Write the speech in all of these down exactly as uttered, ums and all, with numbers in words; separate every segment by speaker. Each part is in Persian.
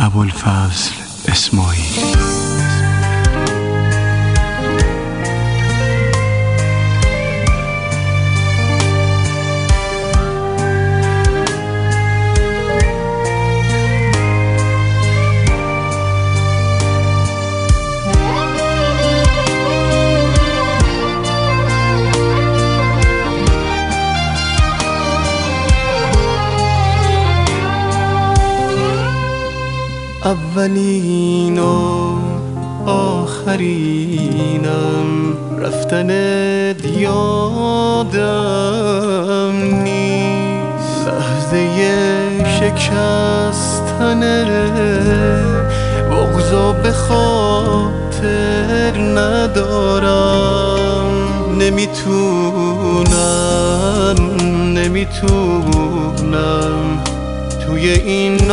Speaker 1: ابوالفضل اسماعیلی.
Speaker 2: اولین و آخرینم، رفتنت یادم نیست. لحظه شکستن بغضا به خاطر ندارم. نمیتونم نمیتونم توی این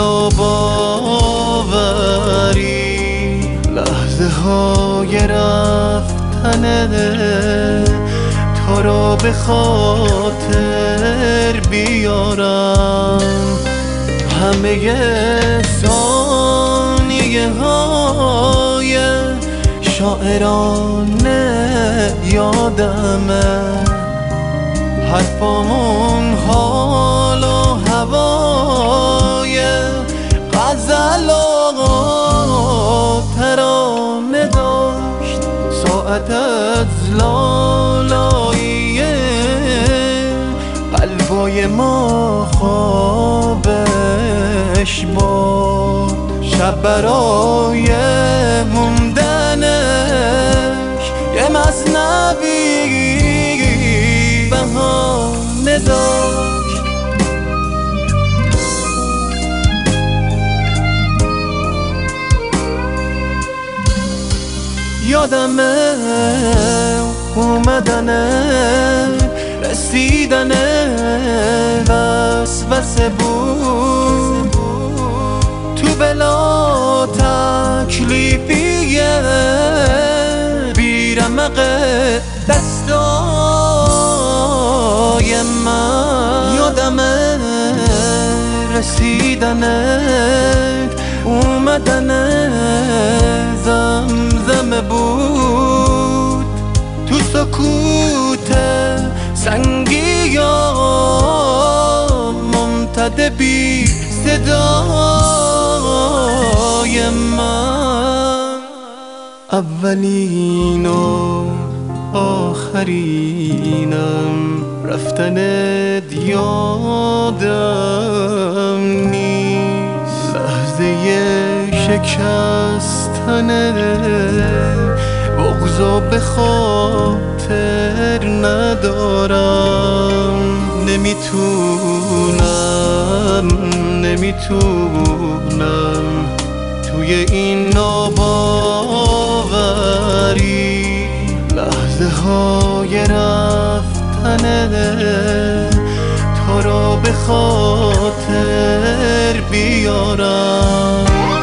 Speaker 2: ناباوری لحظه های رفتن تو را به خاطر بیارم. همه ثانیه های شاعرانه یادمه، حرفامون حال و هوای غزل و ترانه داشت. ساعت از لالایی قلبای ما خوابش باد. شب برای موندنش یه مثنوی بهانه داشت. یادمه اومدنه رسیدنه وسوسه بود، تو بلا تکلیفیه بیرمق دستای من. یادمه رسیدنت اومدنه زمزمه بود، تو سکوت سنگی یا ممتد بی صدای من. اولین و آخرینم، رفتنت یادم نیست. لحظه شکستن بغضا به خاطر ندارم. نمیتونم نمیتونم توی این ناباوری لحظه های رفتن تو را به خاطر بیارم.